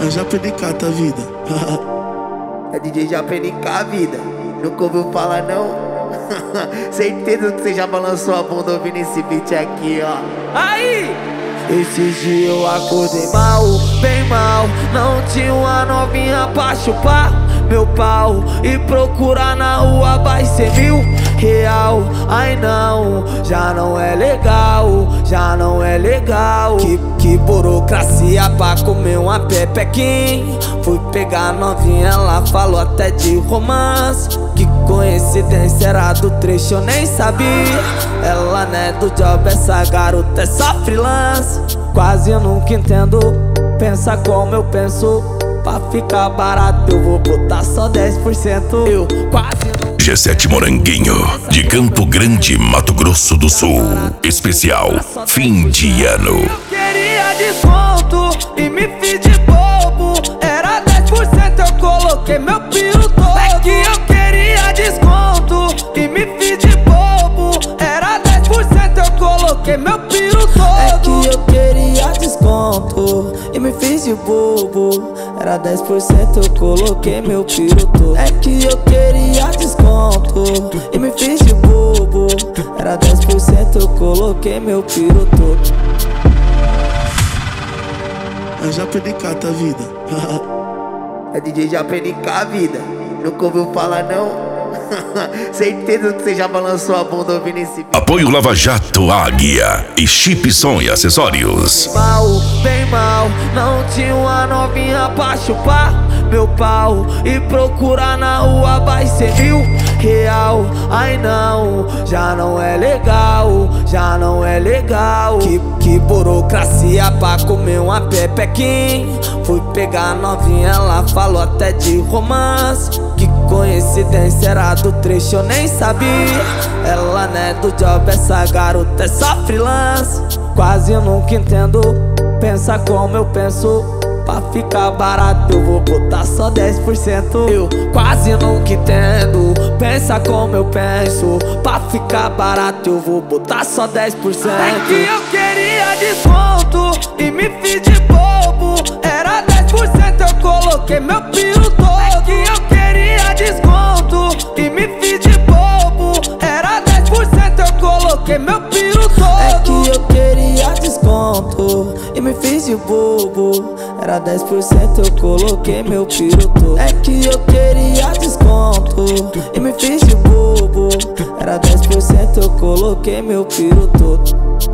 É Japenicata a vida. É DJ Japenicata a vida. Nunca ouviu falar não? Certeza que você já balançou a bunda ouvindo esse beat aqui, ó. Aí! Esses dias eu acordei mal, bem mal. Não tinha uma novinha pra chupar meu pau. E procurar na rua vai ser R$1000. Ai não, já não é legal, já não é legal. Que burocracia pra comer uma pepequinha. Fui pegar a novinha, ela falou até de romance. Que coincidência, era do trecho, eu nem sabia. Ela não é do job, essa garota é só freelance. Quase eu nunca entendo, pensa como eu penso. Pra ficar barato eu vou botar só 10%. Eu quase não... G7 Moranguinho, de Campo Grande, Mato Grosso do Sul. Especial fim de ano. Eu queria desconto e me fiz de bobo. Era 10%, eu coloquei meu piro todo. É que eu queria desconto e me fiz de bobo. Era 10%, eu coloquei meu piro todo. É que eu queria desconto e me fiz de bobo. Era 10%, eu coloquei meu piro todo. É que eu queria desconto e me fiz de bobo. Era 10%, eu coloquei meu piro todo. É Japenicata a vida. É DJ Japenicata a vida. Nunca ouviu falar não? Certeza que você já balançou a bunda ouvindo esse beat. Apoio Lava Jato Águia e Chip Som e Acessórios. Mal, bem mal, não tinha uma novinha pra chupar meu pau. E procurar na rua vai ser R$1000. Ai não, já não é legal, já não é legal. Que burocracia pra comer uma pepequinha. Fui pegar a novinha, ela falou até de romance. Que coincidência, era do trecho, eu nem sabia. Ela não é do job, essa garota é só freelance. Quase eu nunca entendo, pensa como eu penso. Pra ficar barato eu vou botar só 10%. Eu quase nunca entendo, pensa como eu penso. Pra ficar barato eu vou botar só 10%. É que eu queria desconto e me fiz de bobo. Era 10%, eu coloquei meu piro todo. É que eu queria desconto e me fiz de bobo. Era 10%, eu coloquei meu piro todo. É que eu queria desconto e me fiz de bobo. Era 10%, eu coloquei meu piro todo. É que eu queria desconto e me fiz de bobo. Era 10%, eu coloquei meu piro todo.